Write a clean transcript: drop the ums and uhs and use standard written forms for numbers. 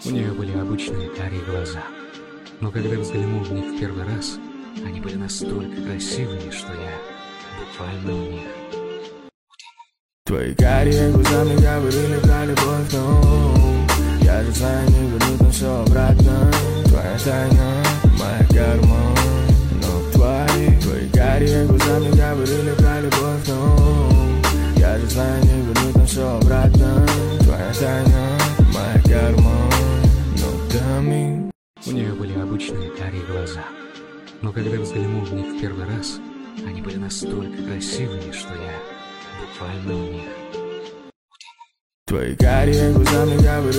У нее были обычные карие глаза, но когда взглянул в них в первый раз, они были настолько красивыми, что я буквально в них. Твои карие глаза мне говорили про любовь, но я же знаю, не вернуть нам все обратно. Твоя тайна, моя карма, но твои карие глаза мне говорили про любовь, но я же знаю, не вернуть нам все обратно. Твоя тайна, моя карма, но дами. У нее были обычные карие глаза, но когда взглянул в них в первый раз, они были настолько красивыми, что я буквально в них. Твои карие глаза мне говорили